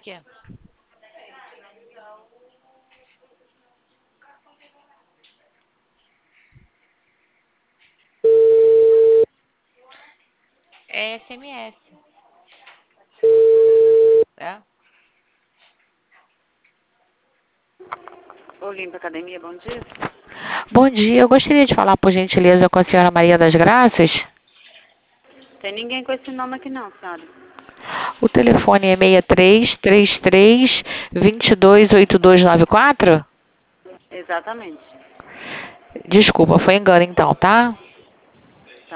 quê? É SMS. É? Olimpo Academia, bom dia. Bom dia, eu gostaria de falar, por gentileza, com a senhora Maria das Graças. Tem ninguém com esse nome aqui não, senhora. O telefone é 6333-228294? Exatamente. Desculpa, foi engano então, tá?